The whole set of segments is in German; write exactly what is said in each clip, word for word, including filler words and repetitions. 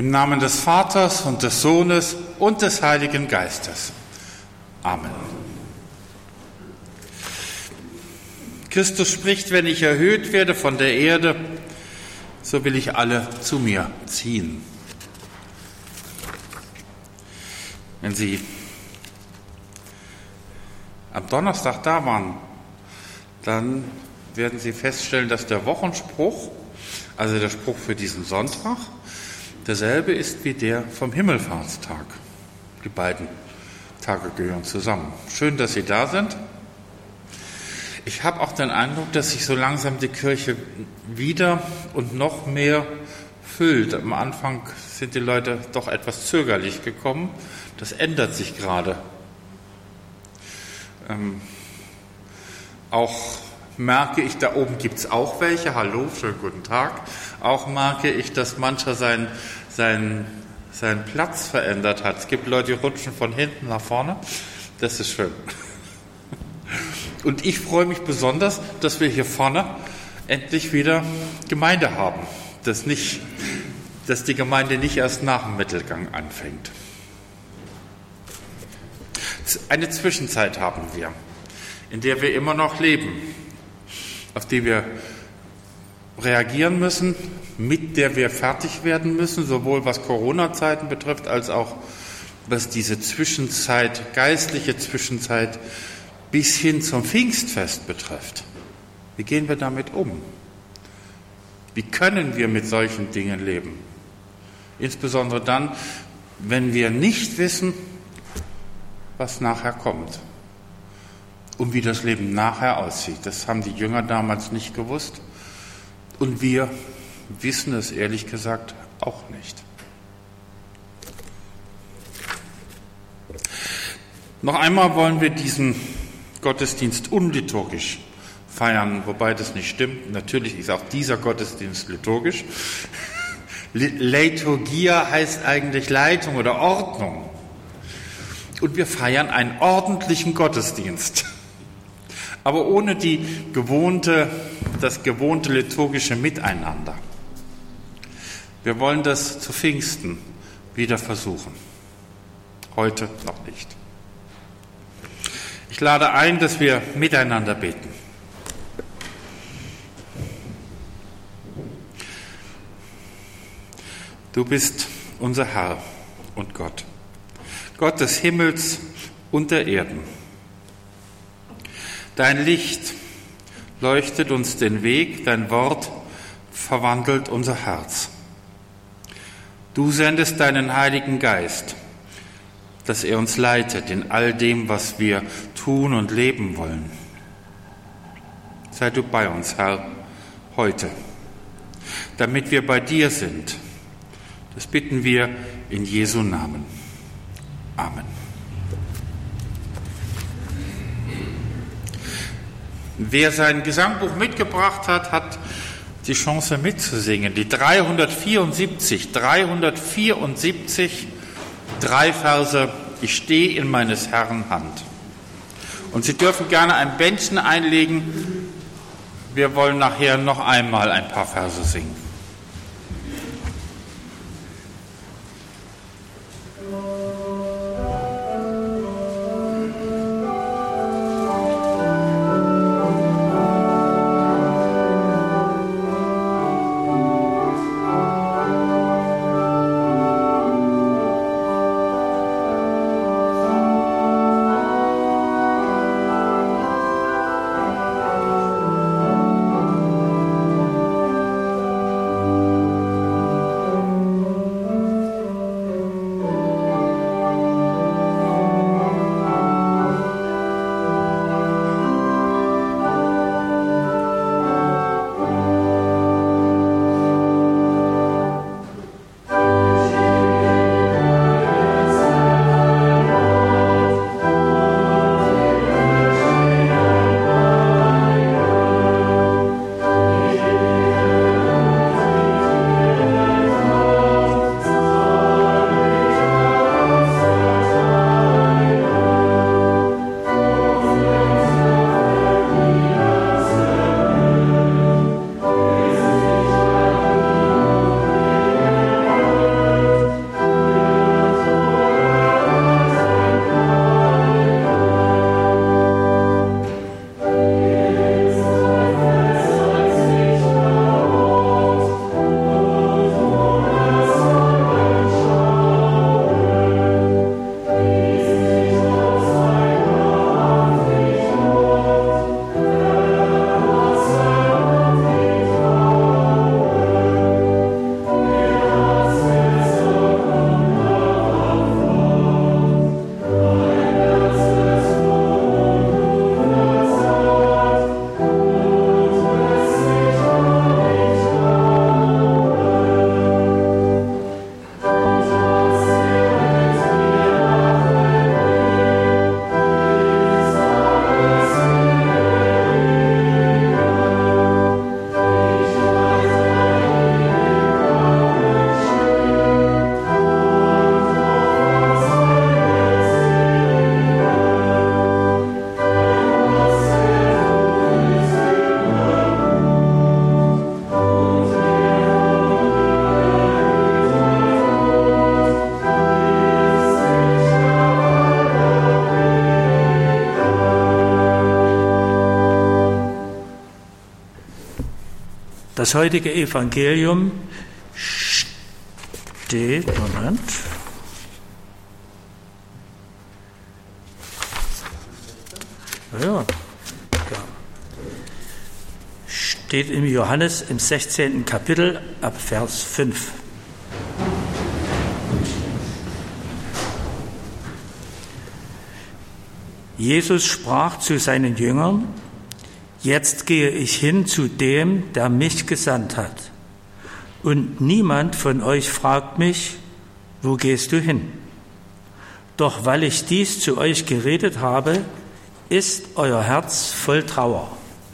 Im Namen des Vaters und des Sohnes und des Heiligen Geistes. Amen. Christus spricht, wenn ich erhöht werde von der Erde, so will ich alle zu mir ziehen. Wenn Sie am Donnerstag da waren, dann werden Sie feststellen, dass der Wochenspruch, also der Spruch für diesen Sonntag, derselbe ist wie der vom Himmelfahrtstag. Die beiden Tage gehören zusammen. Schön, dass Sie da sind. Ich habe auch den Eindruck, dass sich so langsam die Kirche wieder und noch mehr füllt. Am Anfang sind die Leute doch etwas zögerlich gekommen. Das ändert sich gerade. Ähm, auch merke ich, da oben gibt es auch welche. Hallo, schönen guten Tag. Auch merke ich, dass mancher seinen sein, sein Platz verändert hat. Es gibt Leute, die rutschen von hinten nach vorne. Das ist schön. Und ich freue mich besonders, dass wir hier vorne endlich wieder Gemeinde haben. Dass, nicht, dass die Gemeinde nicht erst nach dem Mittelgang anfängt. Eine Zwischenzeit haben wir, in der wir immer noch leben, auf die wir reagieren müssen, mit der wir fertig werden müssen, sowohl was Corona-Zeiten betrifft, als auch was diese Zwischenzeit, geistliche Zwischenzeit bis hin zum Pfingstfest betrifft. Wie gehen wir damit um? Wie können wir mit solchen Dingen leben? Insbesondere dann, wenn wir nicht wissen, was nachher kommt und wie das Leben nachher aussieht. Das haben die Jünger damals nicht gewusst und wir wissen es ehrlich gesagt auch nicht. Noch einmal wollen wir diesen Gottesdienst unliturgisch feiern, wobei das nicht stimmt. Natürlich ist auch dieser Gottesdienst liturgisch. Liturgia heißt eigentlich Leitung oder Ordnung. Und wir feiern einen ordentlichen Gottesdienst, aber ohne die gewohnte, das gewohnte liturgische Miteinander. Wir wollen das zu Pfingsten wieder versuchen. Heute noch nicht. Ich lade ein, dass wir miteinander beten. Du bist unser Herr und Gott. Gott des Himmels und der Erden. Dein Licht leuchtet uns den Weg, dein Wort verwandelt unser Herz. Du sendest deinen Heiligen Geist, dass er uns leitet in all dem, was wir tun und leben wollen. Sei du bei uns, Herr, heute, damit wir bei dir sind. Das bitten wir in Jesu Namen. Amen. Wer sein Gesangbuch mitgebracht hat, hat die Chance mitzusingen. Die dreihundertvierundsiebzig, dreihundertvierundsiebzig, drei Verse, ich stehe in meines Herrn Hand. Und Sie dürfen gerne ein Bändchen einlegen. Wir wollen nachher noch einmal ein paar Verse singen. Das heutige Evangelium steht, Moment, ja, ja, steht im Johannes im sechzehnten Kapitel ab Vers fünf. Jesus sprach zu seinen Jüngern: Jetzt gehe ich hin zu dem, der mich gesandt hat. Und niemand von euch fragt mich, wo gehst du hin? Doch weil ich dies zu euch geredet habe, ist euer Herz voll Trauer.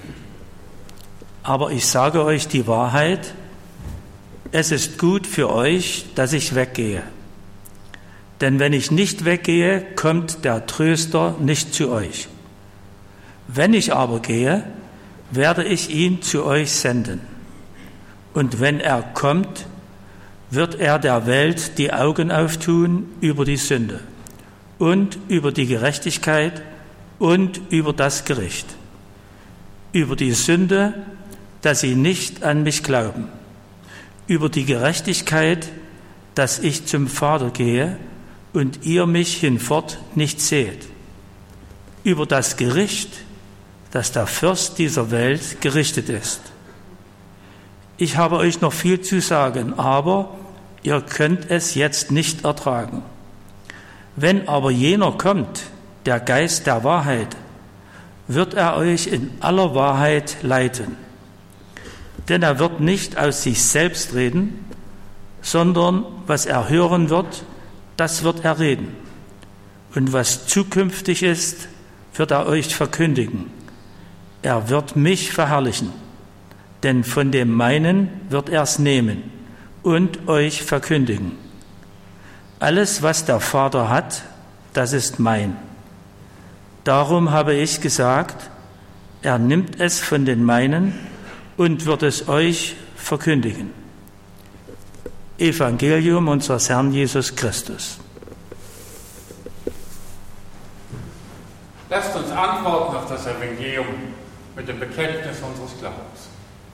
Aber ich sage euch die Wahrheit, es ist gut für euch, dass ich weggehe. Denn wenn ich nicht weggehe, kommt der Tröster nicht zu euch. Wenn ich aber gehe, werde ich ihn zu euch senden. Und wenn er kommt, wird er der Welt die Augen auftun über die Sünde und über die Gerechtigkeit und über das Gericht. Über die Sünde, dass sie nicht an mich glauben. Über die Gerechtigkeit, dass ich zum Vater gehe und ihr mich hinfort nicht seht. Über das Gericht, dass der Fürst dieser Welt gerichtet ist. Ich habe euch noch viel zu sagen, aber ihr könnt es jetzt nicht ertragen. Wenn aber jener kommt, der Geist der Wahrheit, wird er euch in aller Wahrheit leiten. Denn er wird nicht aus sich selbst reden, sondern was er hören wird, das wird er reden. Und was zukünftig ist, wird er euch verkündigen. Er wird mich verherrlichen, denn von dem meinen wird er es nehmen und euch verkündigen. Alles, was der Vater hat, das ist mein. Darum habe ich gesagt, er nimmt es von den meinen und wird es euch verkündigen. Evangelium unseres Herrn Jesus Christus. Lasst uns antworten auf das Evangelium mit dem Bekenntnis unseres Glaubens.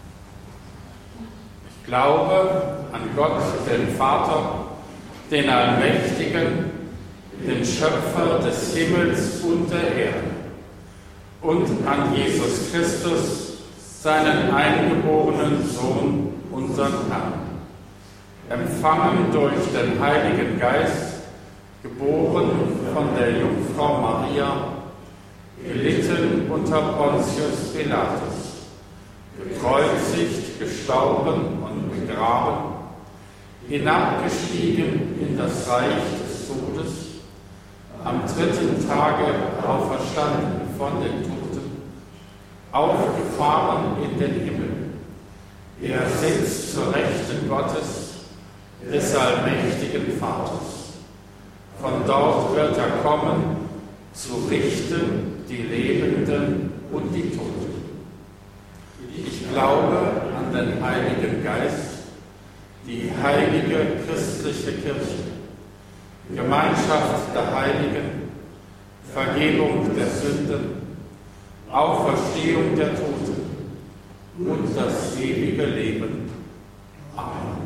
Ich glaube an Gott, den Vater, den Allmächtigen, den Schöpfer des Himmels und der Erde, und an Jesus Christus, seinen eingeborenen Sohn, unseren Herrn, empfangen durch den Heiligen Geist, geboren von der Jungfrau Maria, gelitten unter Pontius Pilatus, gekreuzigt, gestorben und begraben, hinabgestiegen in das Reich des Todes, am dritten Tage auferstanden von den Toten, aufgefahren in den Himmel. Er sitzt zur Rechten Gottes, des allmächtigen Vaters. Von dort wird er kommen, zu richten die Lebenden und die Toten. Ich glaube an den Heiligen Geist, die heilige christliche Kirche, Gemeinschaft der Heiligen, Vergebung der Sünden, Auferstehung der Toten und das ewige Leben. Amen.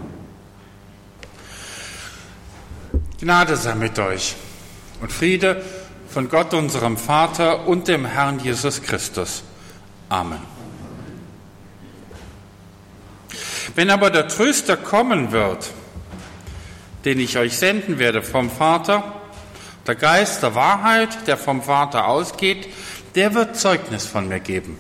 Gnade sei mit euch und Friede von Gott, unserem Vater und dem Herrn Jesus Christus. Amen. Wenn aber der Tröster kommen wird, den ich euch senden werde vom Vater, der Geist der Wahrheit, der vom Vater ausgeht, der wird Zeugnis von mir geben.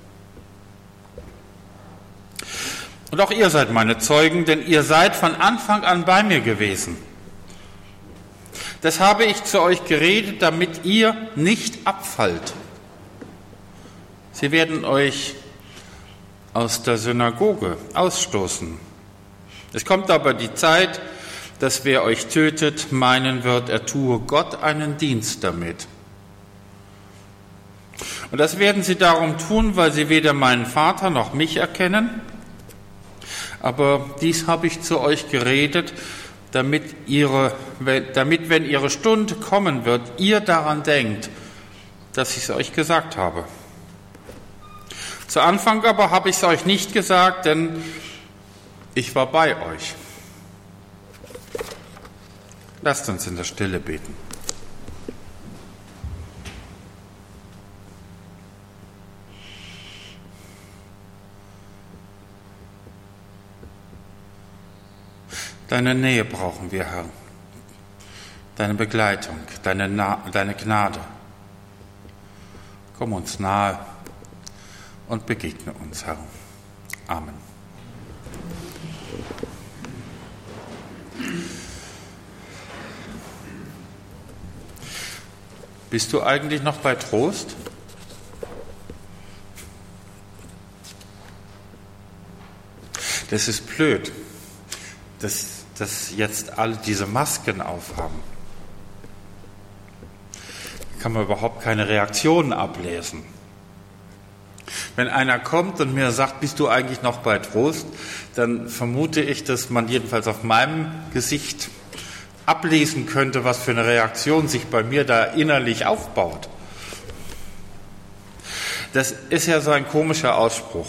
Und auch ihr seid meine Zeugen, denn ihr seid von Anfang an bei mir gewesen. Das habe ich zu euch geredet, damit ihr nicht abfallt. Sie werden euch aus der Synagoge ausstoßen. Es kommt aber die Zeit, dass wer euch tötet, meinen wird, er tue Gott einen Dienst damit. Und das werden sie darum tun, weil sie weder meinen Vater noch mich erkennen. Aber dies habe ich zu euch geredet, damit, ihre, damit, wenn ihre Stunde kommen wird, ihr daran denkt, dass ich es euch gesagt habe. Zu Anfang aber habe ich es euch nicht gesagt, denn ich war bei euch. Lasst uns in der Stille beten. Deine Nähe brauchen wir, Herr. Deine Begleitung, deine, Na- deine Gnade. Komm uns nahe und begegne uns, Herr. Amen. Bist du eigentlich noch bei Trost? Das ist blöd, dass, dass jetzt alle diese Masken aufhaben. Da kann man überhaupt keine Reaktionen ablesen. Wenn einer kommt und mir sagt, bist du eigentlich noch bei Trost, dann vermute ich, dass man jedenfalls auf meinem Gesicht ablesen könnte, was für eine Reaktion sich bei mir da innerlich aufbaut. Das ist ja so ein komischer Ausspruch.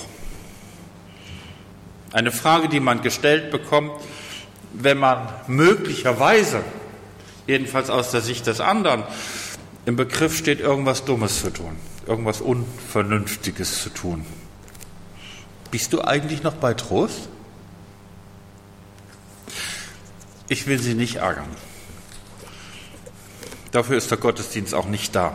Eine Frage, die man gestellt bekommt, wenn man möglicherweise, jedenfalls aus der Sicht des anderen, im Begriff steht, irgendwas Dummes zu tun, irgendwas Unvernünftiges zu tun. Bist du eigentlich noch bei Trost? Ich will Sie nicht ärgern. Dafür ist der Gottesdienst auch nicht da.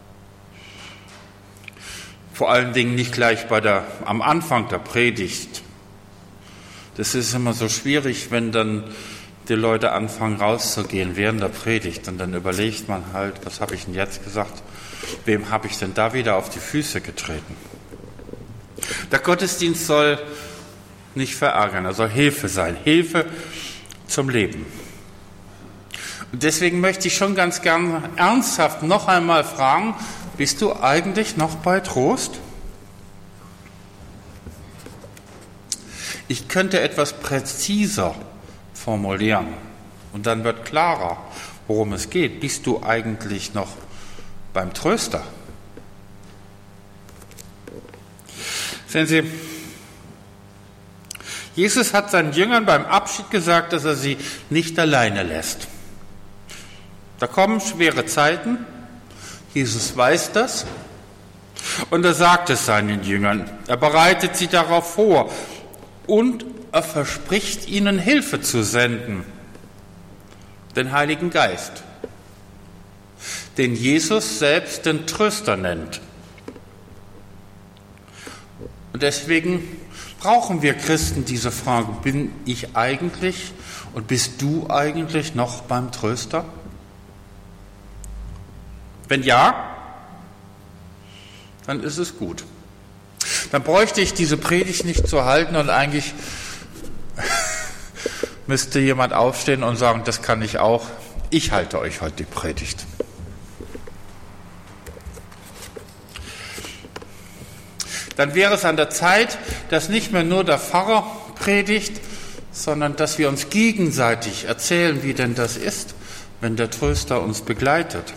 Vor allen Dingen nicht gleich bei der, am Anfang der Predigt. Das ist immer so schwierig, wenn dann die Leute anfangen rauszugehen während der Predigt. Und dann überlegt man halt, was habe ich denn jetzt gesagt? Wem habe ich denn da wieder auf die Füße getreten? Der Gottesdienst soll nicht verärgern, er soll Hilfe sein. Hilfe zum Leben. Und deswegen möchte ich schon ganz gern ernsthaft noch einmal fragen, bist du eigentlich noch bei Trost? Ich könnte etwas präziser formulieren und dann wird klarer, worum es geht. Bist du eigentlich noch beim Tröster? Sehen Sie, Jesus hat seinen Jüngern beim Abschied gesagt, dass er sie nicht alleine lässt. Da kommen schwere Zeiten, Jesus weiß das und er sagt es seinen Jüngern. Er bereitet sie darauf vor und er verspricht ihnen Hilfe zu senden, den Heiligen Geist, den Jesus selbst den Tröster nennt. Und deswegen brauchen wir Christen diese Frage, bin ich eigentlich und bist du eigentlich noch beim Tröster? Wenn ja, dann ist es gut. Dann bräuchte ich diese Predigt nicht zu halten und eigentlich müsste jemand aufstehen und sagen, das kann ich auch, ich halte euch heute die Predigt. Dann wäre es an der Zeit, dass nicht mehr nur der Pfarrer predigt, sondern dass wir uns gegenseitig erzählen, wie denn das ist, wenn der Tröster uns begleitet.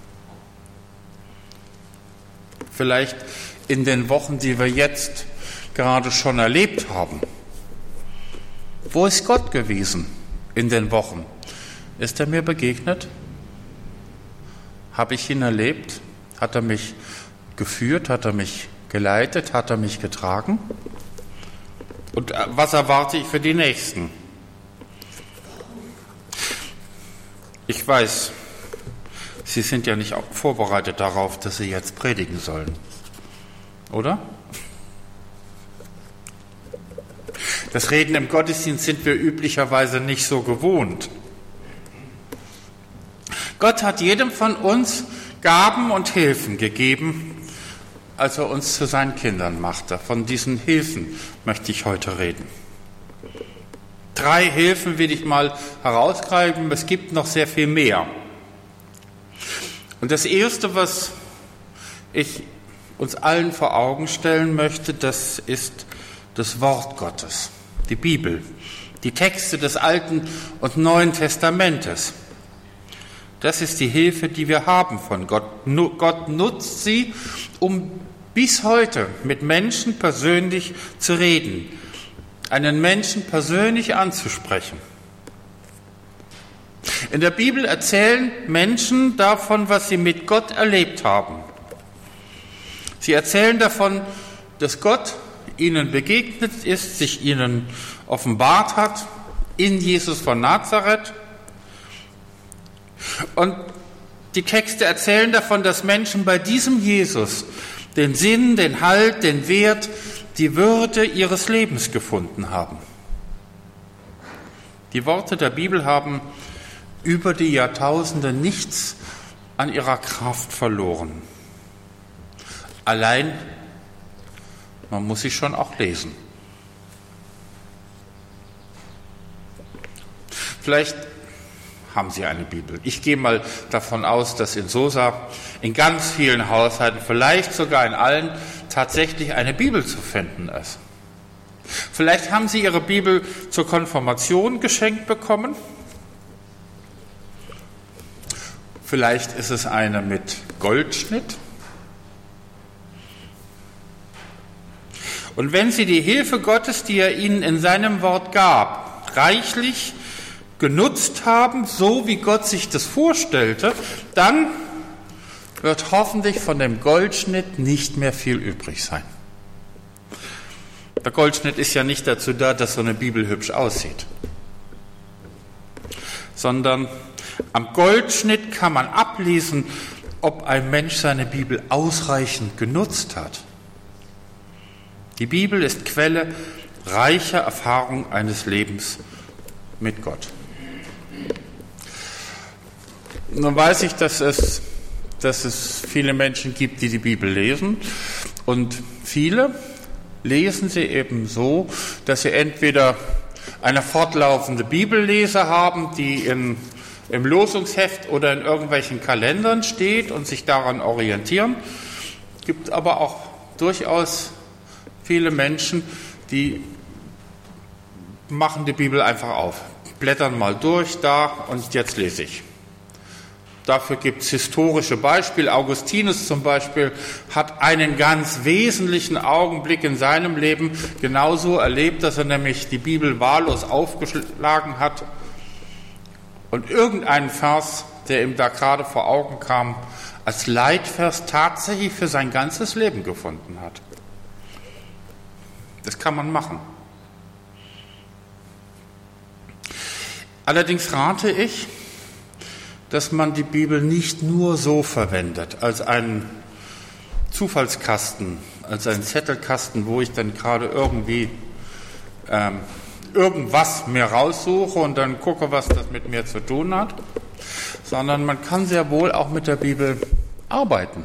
Vielleicht in den Wochen, die wir jetzt gerade schon erlebt haben. Wo ist Gott gewesen in den Wochen? Ist er mir begegnet? Habe ich ihn erlebt? Hat er mich geführt? Hat er mich geleitet? Hat er mich getragen? Und was erwarte ich für die Nächsten? Ich weiß, Sie sind ja nicht vorbereitet darauf, dass Sie jetzt predigen sollen, oder? Das Reden im Gottesdienst sind wir üblicherweise nicht so gewohnt. Gott hat jedem von uns Gaben und Hilfen gegeben, als er uns zu seinen Kindern machte. Von diesen Hilfen möchte ich heute reden. Drei Hilfen will ich mal herausgreifen, es gibt noch sehr viel mehr. Und das Erste, was ich uns allen vor Augen stellen möchte, das ist das Wort Gottes, die Bibel, die Texte des Alten und Neuen Testamentes. Das ist die Hilfe, die wir haben von Gott. Gott nutzt sie, um bis heute mit Menschen persönlich zu reden, einen Menschen persönlich anzusprechen. In der Bibel erzählen Menschen davon, was sie mit Gott erlebt haben. Sie erzählen davon, dass Gott ihnen begegnet ist, sich ihnen offenbart hat, in Jesus von Nazareth. Und die Texte erzählen davon, dass Menschen bei diesem Jesus den Sinn, den Halt, den Wert, die Würde ihres Lebens gefunden haben. Die Worte der Bibel haben über die Jahrtausende nichts an ihrer Kraft verloren. Allein, man muss sie schon auch lesen. Vielleicht haben Sie eine Bibel. Ich gehe mal davon aus, dass in Sosa in ganz vielen Haushalten, vielleicht sogar in allen, tatsächlich eine Bibel zu finden ist. Vielleicht haben Sie Ihre Bibel zur Konfirmation geschenkt bekommen. Vielleicht ist es eine mit Goldschnitt. Und wenn Sie die Hilfe Gottes, die er Ihnen in seinem Wort gab, reichlich genutzt haben, so wie Gott sich das vorstellte, dann wird hoffentlich von dem Goldschnitt nicht mehr viel übrig sein. Der Goldschnitt ist ja nicht dazu da, dass so eine Bibel hübsch aussieht, sondern am Goldschnitt kann man ablesen, ob ein Mensch seine Bibel ausreichend genutzt hat. Die Bibel ist Quelle reicher Erfahrung eines Lebens mit Gott. Nun weiß ich, dass es, dass es viele Menschen gibt, die die Bibel lesen, und viele lesen sie eben so, dass sie entweder eine fortlaufende Bibellese haben, die in, im Losungsheft oder in irgendwelchen Kalendern steht und sich daran orientieren. Es gibt aber auch durchaus viele Menschen, die machen die Bibel einfach auf, blättern mal durch da und jetzt lese ich. Dafür gibt es historische Beispiele. Augustinus zum Beispiel hat einen ganz wesentlichen Augenblick in seinem Leben genauso erlebt, dass er nämlich die Bibel wahllos aufgeschlagen hat und irgendeinen Vers, der ihm da gerade vor Augen kam, als Leitvers tatsächlich für sein ganzes Leben gefunden hat. Das kann man machen. Allerdings rate ich, dass man die Bibel nicht nur so verwendet, als einen Zufallskasten, als einen Zettelkasten, wo ich dann gerade irgendwie ähm, irgendwas mir raussuche und dann gucke, was das mit mir zu tun hat, sondern man kann sehr wohl auch mit der Bibel arbeiten.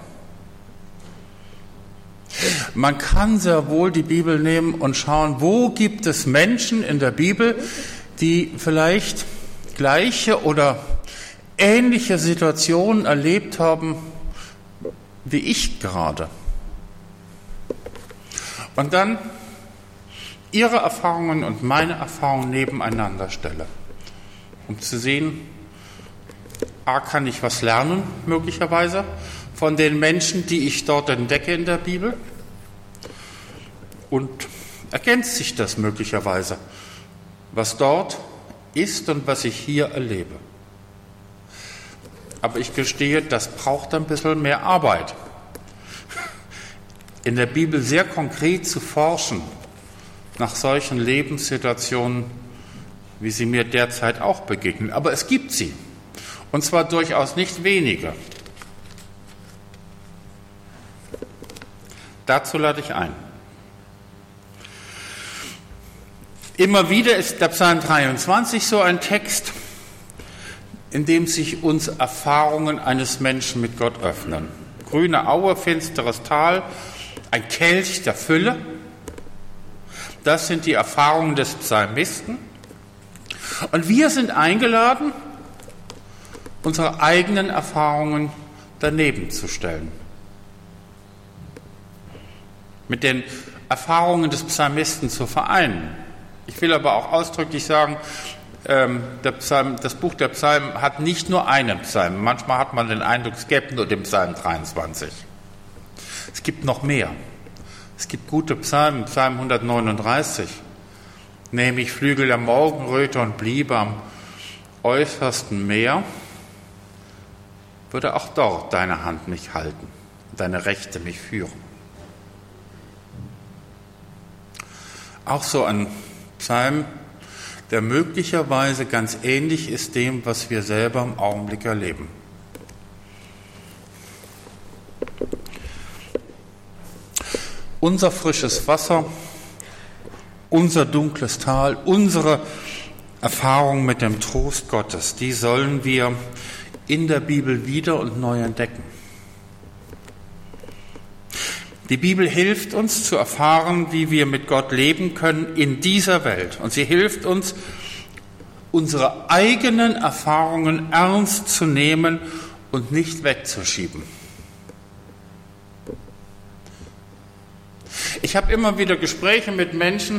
Man kann sehr wohl die Bibel nehmen und schauen, wo gibt es Menschen in der Bibel, die vielleicht gleiche oder ähnliche Situationen erlebt haben wie ich gerade. Und dann ihre Erfahrungen und meine Erfahrungen nebeneinander stelle, um zu sehen, a, kann ich was lernen, möglicherweise, von den Menschen, die ich dort entdecke in der Bibel, und ergänzt sich das möglicherweise, was dort ist und was ich hier erlebe. Aber ich gestehe, das braucht ein bisschen mehr Arbeit. In der Bibel sehr konkret zu forschen nach solchen Lebenssituationen, wie sie mir derzeit auch begegnen. Aber es gibt sie. Und zwar durchaus nicht wenige. Dazu lade ich ein. Immer wieder ist der Psalm dreiundzwanzig so ein Text, in dem sich uns Erfahrungen eines Menschen mit Gott öffnen. Grüne Aue, finsteres Tal, ein Kelch der Fülle. Das sind die Erfahrungen des Psalmisten. Und wir sind eingeladen, unsere eigenen Erfahrungen daneben zu stellen. Mit den Erfahrungen des Psalmisten zu vereinen. Ich will aber auch ausdrücklich sagen, ähm, der Psalm, das Buch der Psalmen hat nicht nur einen Psalm. Manchmal hat man den Eindruck, es gäbe nur den Psalm dreiundzwanzig. Es gibt noch mehr. Es gibt gute Psalmen, Psalm hundertneununddreißig. Nähm ich Flügel der Morgenröte und bliebe am äußersten Meer, würde auch dort deine Hand mich halten, deine Rechte mich führen. Auch so ein Psalm, der möglicherweise ganz ähnlich ist dem, was wir selber im Augenblick erleben. Unser frisches Wasser, unser dunkles Tal, unsere Erfahrung mit dem Trost Gottes, die sollen wir in der Bibel wieder und neu entdecken. Die Bibel hilft uns zu erfahren, wie wir mit Gott leben können in dieser Welt. Und sie hilft uns, unsere eigenen Erfahrungen ernst zu nehmen und nicht wegzuschieben. Ich habe immer wieder Gespräche mit Menschen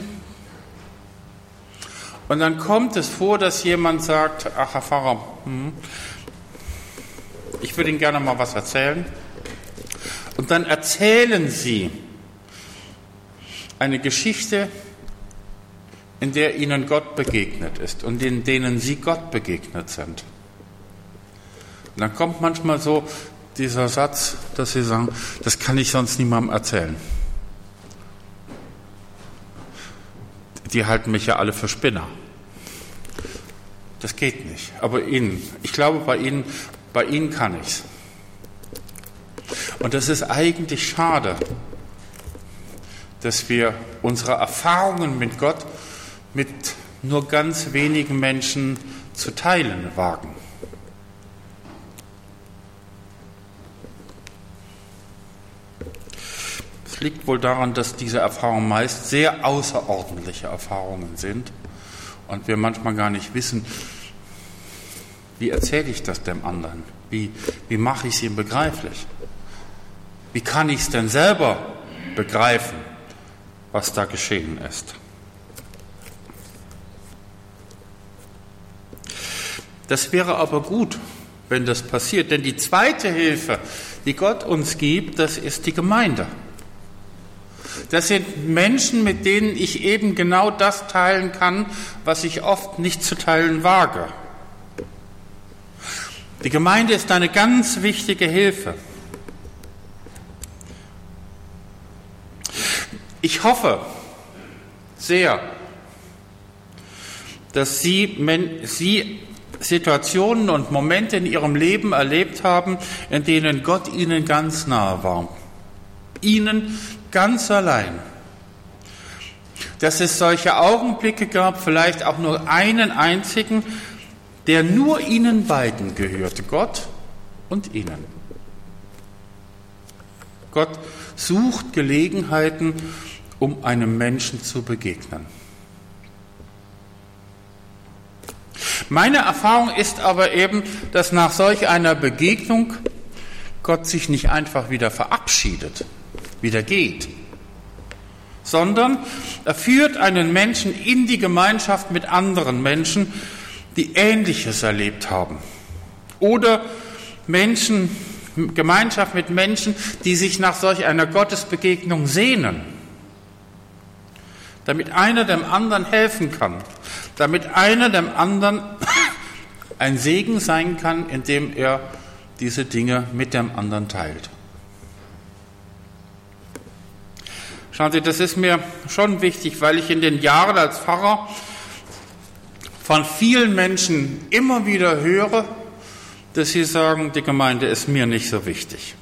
und dann kommt es vor, dass jemand sagt, ach Herr Pfarrer, hm, ich würde Ihnen gerne mal was erzählen. Und dann erzählen sie eine Geschichte, in der ihnen Gott begegnet ist und in denen sie Gott begegnet sind. Und dann kommt manchmal so dieser Satz, dass sie sagen, das kann ich sonst niemandem erzählen. Die halten mich ja alle für Spinner. Das geht nicht. Aber Ihnen, ich glaube, bei Ihnen, bei Ihnen kann ich's. Und das ist eigentlich schade, dass wir unsere Erfahrungen mit Gott mit nur ganz wenigen Menschen zu teilen wagen. Es liegt wohl daran, dass diese Erfahrungen meist sehr außerordentliche Erfahrungen sind und wir manchmal gar nicht wissen, wie erzähle ich das dem anderen? Wie, wie mache ich es ihm begreiflich? Wie kann ich es denn selber begreifen, was da geschehen ist? Das wäre aber gut, wenn das passiert, denn die zweite Hilfe, die Gott uns gibt, das ist die Gemeinde. Das sind Menschen, mit denen ich eben genau das teilen kann, was ich oft nicht zu teilen wage. Die Gemeinde ist eine ganz wichtige Hilfe. Ich hoffe sehr, dass Sie, Sie Situationen und Momente in Ihrem Leben erlebt haben, in denen Gott Ihnen ganz nahe war. Ihnen ganz allein. Dass es solche Augenblicke gab, vielleicht auch nur einen einzigen, der nur Ihnen beiden gehörte, Gott und Ihnen. Gott sucht Gelegenheiten, um einem Menschen zu begegnen. Meine Erfahrung ist aber eben, dass nach solch einer Begegnung Gott sich nicht einfach wieder verabschiedet, wieder geht, sondern er führt einen Menschen in die Gemeinschaft mit anderen Menschen, die Ähnliches erlebt haben. Oder Menschen, Gemeinschaft mit Menschen, die sich nach solch einer Gottesbegegnung sehnen, damit einer dem anderen helfen kann, damit einer dem anderen ein Segen sein kann, indem er diese Dinge mit dem anderen teilt. Schauen Sie, das ist mir schon wichtig, weil ich in den Jahren als Pfarrer von vielen Menschen immer wieder höre, dass sie sagen, die Gemeinde ist mir nicht so wichtig.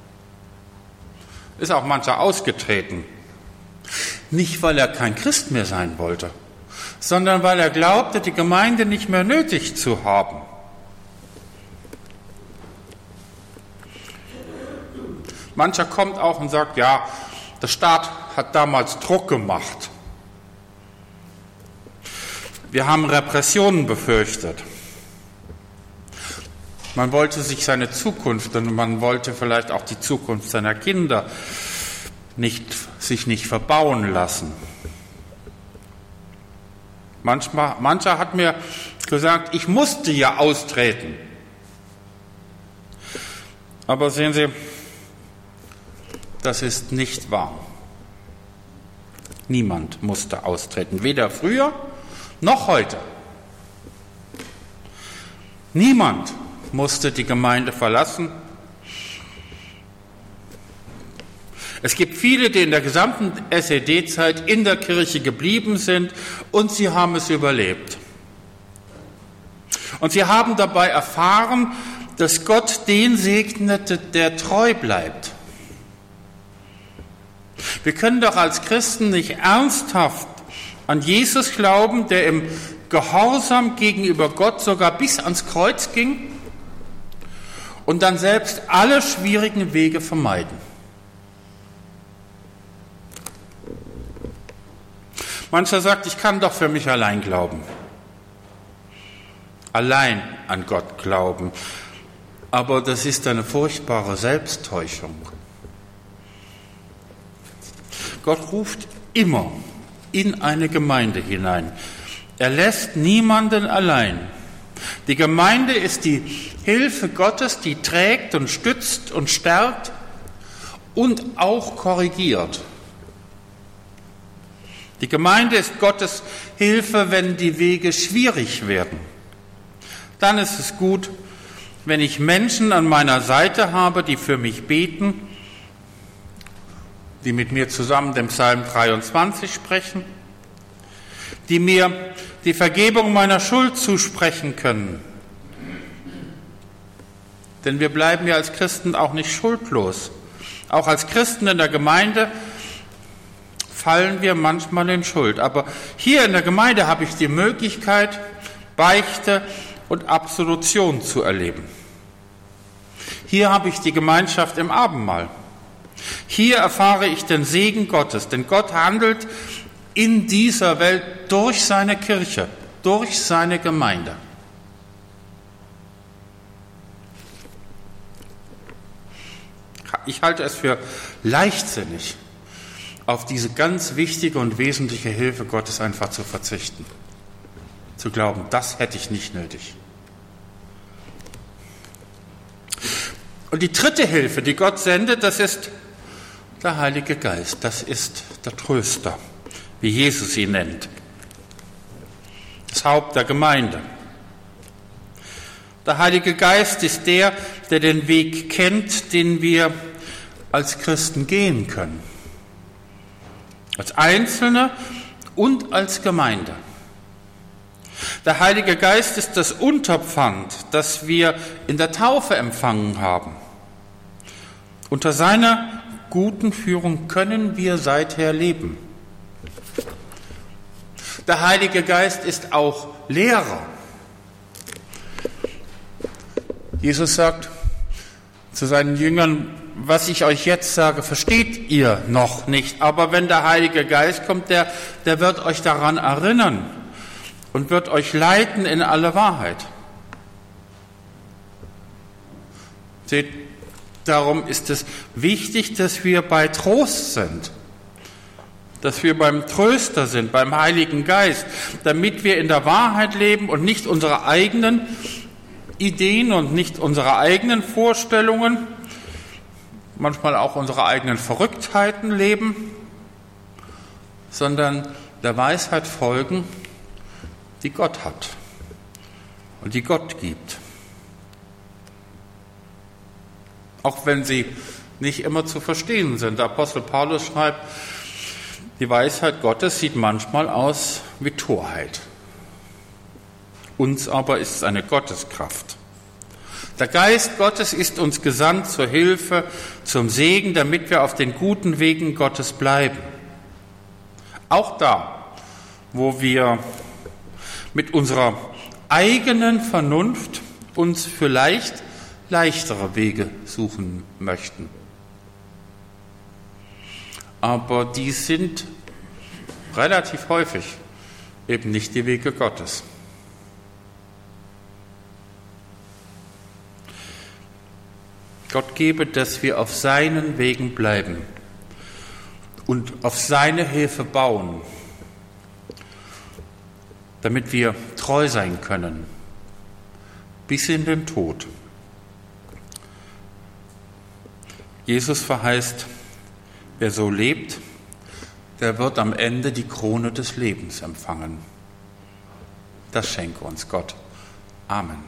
Ist auch mancher ausgetreten. Nicht, weil er kein Christ mehr sein wollte, sondern weil er glaubte, die Gemeinde nicht mehr nötig zu haben. Mancher kommt auch und sagt, ja, der Staat hat damals Druck gemacht. Wir haben Repressionen befürchtet. Man wollte sich seine Zukunft und man wollte vielleicht auch die Zukunft seiner Kinder nicht, sich nicht verbauen lassen. Manchmal, mancher hat mir gesagt, ich musste ja austreten. Aber sehen Sie, Das ist nicht wahr. Niemand musste austreten, weder früher noch heute. Niemand musste die Gemeinde verlassen. Es gibt viele, die in der gesamten S E D-Zeit in der Kirche geblieben sind und sie haben es überlebt. Und sie haben dabei erfahren, dass Gott den segnete, der treu bleibt. Wir können doch als Christen nicht ernsthaft an Jesus glauben, der im Gehorsam gegenüber Gott sogar bis ans Kreuz ging und dann selbst alle schwierigen Wege vermeiden. Mancher sagt, ich kann doch für mich allein glauben. Allein an Gott glauben. Aber das ist eine furchtbare Selbsttäuschung. Gott ruft immer in eine Gemeinde hinein. Er lässt niemanden allein. Die Gemeinde ist die Hilfe Gottes, die trägt und stützt und stärkt und auch korrigiert. Die Gemeinde ist Gottes Hilfe, wenn die Wege schwierig werden. Dann ist es gut, wenn ich Menschen an meiner Seite habe, die für mich beten, die mit mir zusammen den Psalm dreiundzwanzig sprechen, die mir die Vergebung meiner Schuld zusprechen können. Denn wir bleiben ja als Christen auch nicht schuldlos. Auch als Christen in der Gemeinde fallen wir manchmal in Schuld. Aber hier in der Gemeinde habe ich die Möglichkeit, Beichte und Absolution zu erleben. Hier habe ich die Gemeinschaft im Abendmahl. Hier erfahre ich den Segen Gottes, denn Gott handelt in dieser Welt durch seine Kirche, durch seine Gemeinde. Ich halte es für leichtsinnig, auf diese ganz wichtige und wesentliche Hilfe Gottes einfach zu verzichten. Zu glauben, das hätte ich nicht nötig. Und die dritte Hilfe, die Gott sendet, das ist der Heilige Geist. Das ist der Tröster, wie Jesus ihn nennt. Das Haupt der Gemeinde. Der Heilige Geist ist der, der den Weg kennt, den wir als Christen gehen können. Als Einzelne und als Gemeinde. Der Heilige Geist ist das Unterpfand, das wir in der Taufe empfangen haben. Unter seiner guten Führung können wir seither leben. Der Heilige Geist ist auch Lehrer. Jesus sagt zu seinen Jüngern, was ich euch jetzt sage, versteht ihr noch nicht. Aber wenn der Heilige Geist kommt, der, der wird euch daran erinnern und wird euch leiten in alle Wahrheit. Seht, darum ist es wichtig, dass wir bei Trost sind, dass wir beim Tröster sind, beim Heiligen Geist, damit wir in der Wahrheit leben und nicht unsere eigenen Ideen und nicht unsere eigenen Vorstellungen, manchmal auch unsere eigenen Verrücktheiten leben, sondern der Weisheit folgen, die Gott hat und die Gott gibt. Auch wenn sie nicht immer zu verstehen sind. Der Apostel Paulus schreibt, die Weisheit Gottes sieht manchmal aus wie Torheit. Uns aber ist es eine Gotteskraft. Der Geist Gottes ist uns gesandt zur Hilfe, zum Segen, damit wir auf den guten Wegen Gottes bleiben. Auch da, wo wir mit unserer eigenen Vernunft uns vielleicht leichtere Wege suchen möchten. Aber die sind relativ häufig eben nicht die Wege Gottes. Gott gebe, dass wir auf seinen Wegen bleiben und auf seine Hilfe bauen, damit wir treu sein können, bis in den Tod. Jesus verheißt, Wer so lebt, der wird am Ende die Krone des Lebens empfangen. Das schenke uns Gott. Amen.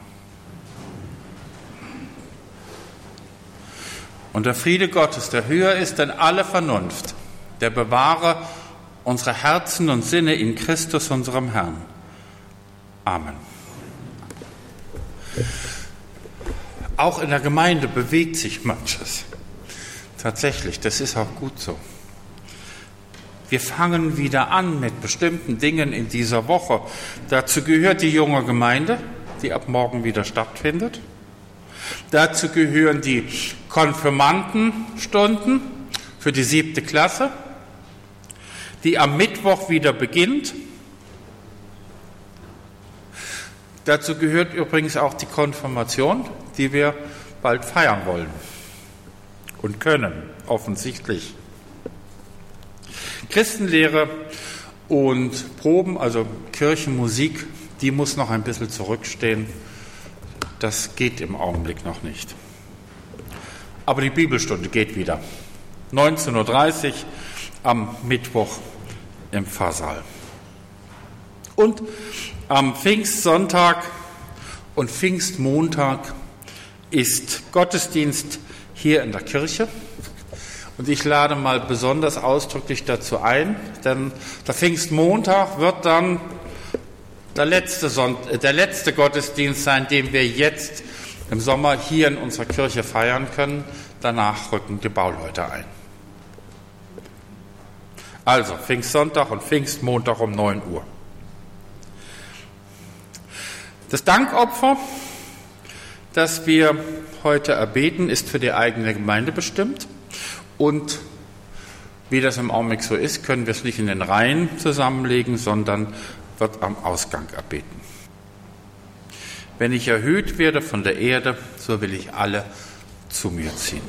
Und der Friede Gottes, der höher ist denn alle Vernunft, der bewahre unsere Herzen und Sinne in Christus, unserem Herrn. Amen. Auch in der Gemeinde bewegt sich manches. Tatsächlich, das ist auch gut so. Wir fangen wieder an mit bestimmten Dingen in dieser Woche. Dazu gehört die junge Gemeinde, die ab morgen wieder stattfindet. Dazu gehören die Konfirmandenstunden für die siebte Klasse, die am Mittwoch wieder beginnt. Dazu gehört übrigens auch die Konfirmation, die wir bald feiern wollen und können, offensichtlich. Christenlehre und Proben, also Kirchenmusik, die muss noch ein bisschen zurückstehen. Das geht im Augenblick noch nicht. Aber die Bibelstunde geht wieder. neunzehn Uhr dreißig am Mittwoch im Pfarrsaal. Und am Pfingstsonntag und Pfingstmontag ist Gottesdienst hier in der Kirche. Und ich lade mal besonders ausdrücklich dazu ein, denn der Pfingstmontag wird dann der letzte, Sonnt- der letzte Gottesdienst sein, den wir jetzt im Sommer hier in unserer Kirche feiern können. Danach rücken die Bauleute ein. Also Pfingstsonntag und Pfingstmontag um neun Uhr. Das Dankopfer, das wir heute erbeten, ist für die eigene Gemeinde bestimmt. Und wie das im Augenblick so ist, können wir es nicht in den Reihen zusammenlegen, sondern wird am Ausgang erbeten. Wenn ich erhöht werde von der Erde, so will ich alle zu mir ziehen.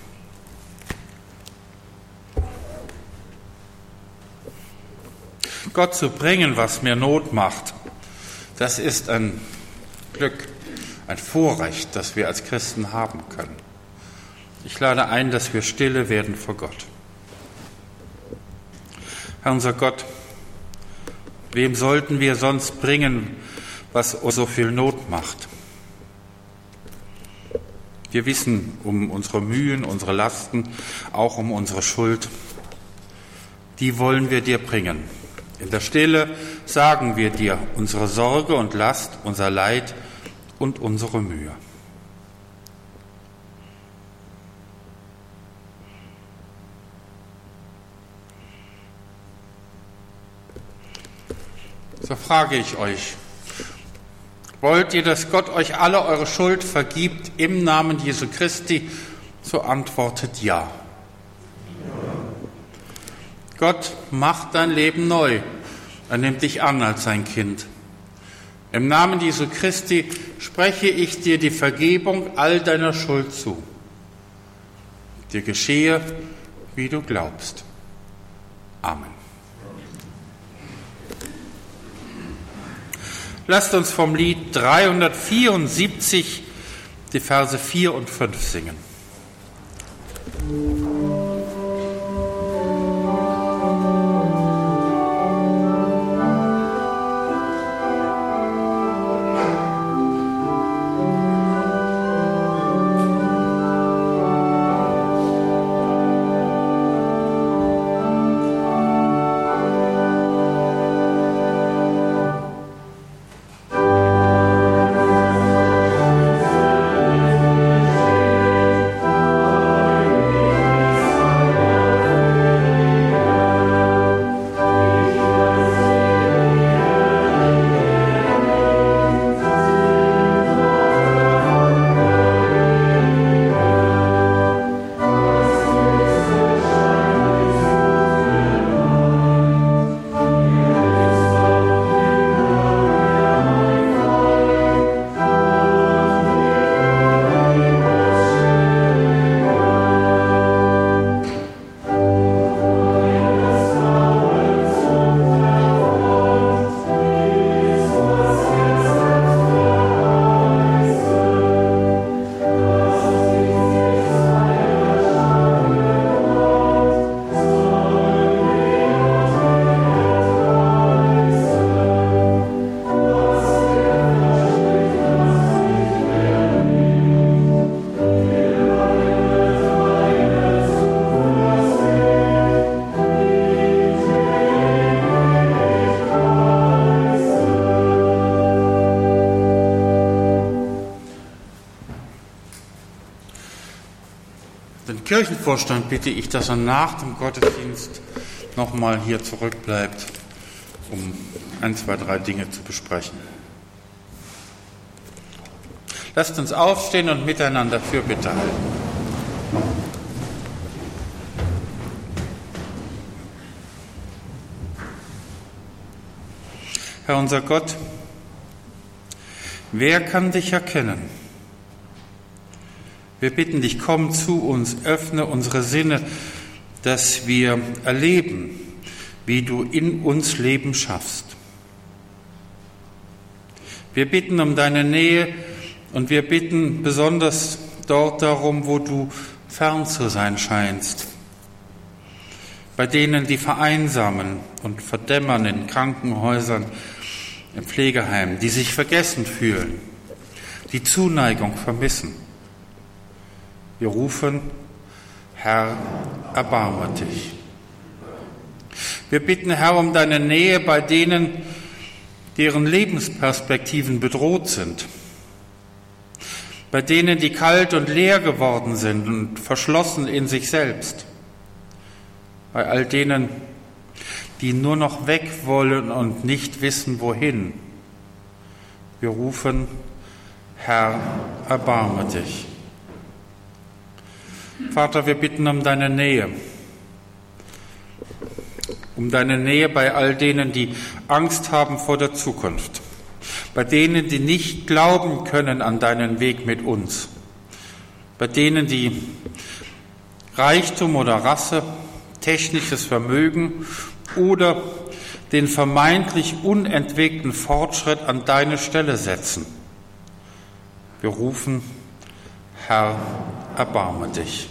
Gott zu bringen, was mir Not macht, das ist ein Glück, ein Vorrecht, das wir als Christen haben können. Ich lade ein, dass wir stille werden vor Gott. Herr unser Gott, wem sollten wir sonst bringen, was uns so viel Not macht? Wir wissen um unsere Mühen, unsere Lasten, auch um unsere Schuld. Die wollen wir dir bringen. In der Stille sagen wir dir unsere Sorge und Last, unser Leid und unsere Mühe. So frage ich euch, wollt ihr, dass Gott euch alle eure Schuld vergibt im Namen Jesu Christi? So antwortet ja. Ja. Gott macht dein Leben neu. Er nimmt dich an als sein Kind. Im Namen Jesu Christi spreche ich dir die Vergebung all deiner Schuld zu. Dir geschehe, wie du glaubst. Amen. Lasst uns vom Lied dreihundertvierundsiebzig die Verse vier und fünf singen. Kirchenvorstand bitte ich, dass er nach dem Gottesdienst nochmal hier zurückbleibt, um ein, zwei, drei Dinge zu besprechen. Lasst uns aufstehen und miteinander Fürbitte halten. Herr unser Gott, wer kann dich erkennen? Wir bitten dich, komm zu uns, öffne unsere Sinne, dass wir erleben, wie du in uns Leben schaffst. Wir bitten um deine Nähe und wir bitten besonders dort darum, wo du fern zu sein scheinst. Bei denen, die vereinsamen und verdämmern in Krankenhäusern, in Pflegeheimen, die sich vergessen fühlen, die Zuneigung vermissen. Wir rufen, Herr, erbarme dich. Wir bitten, Herr, um deine Nähe bei denen, deren Lebensperspektiven bedroht sind, bei denen, die kalt und leer geworden sind und verschlossen in sich selbst, bei all denen, die nur noch weg wollen und nicht wissen, wohin. Wir rufen, Herr, erbarme dich. Vater, wir bitten um deine Nähe, um deine Nähe bei all denen, die Angst haben vor der Zukunft, bei denen, die nicht glauben können an deinen Weg mit uns, bei denen, die Reichtum oder Rasse, technisches Vermögen oder den vermeintlich unentwegten Fortschritt an deine Stelle setzen. Wir rufen, Herr, erbarme dich.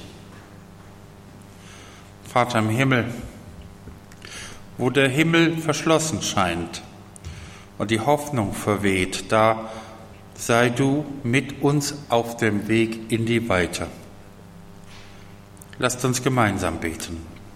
Vater im Himmel, wo der Himmel verschlossen scheint und die Hoffnung verweht, da sei du mit uns auf dem Weg in die Weite. Lasst uns gemeinsam beten.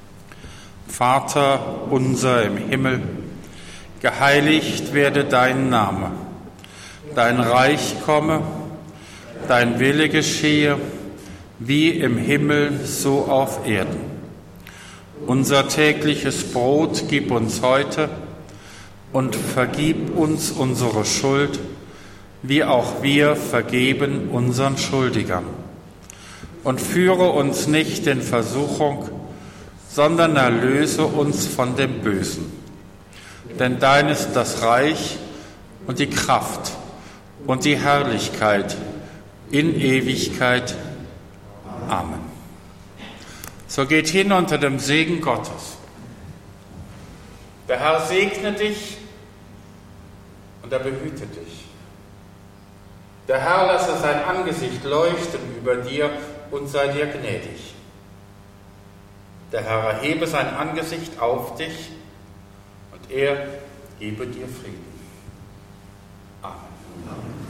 Vater unser im Himmel, geheiligt werde dein Name, dein Reich komme, dein Wille geschehe, wie im Himmel, so auf Erden. Unser tägliches Brot gib uns heute und vergib uns unsere Schuld, wie auch wir vergeben unseren Schuldigern. Und führe uns nicht in Versuchung, sondern erlöse uns von dem Bösen. Denn dein ist das Reich und die Kraft und die Herrlichkeit in Ewigkeit. Amen. So geht hin unter dem Segen Gottes. Der Herr segne dich und er behüte dich. Der Herr lasse sein Angesicht leuchten über dir und sei dir gnädig. Der Herr erhebe sein Angesicht auf dich und er gebe dir Frieden. Amen.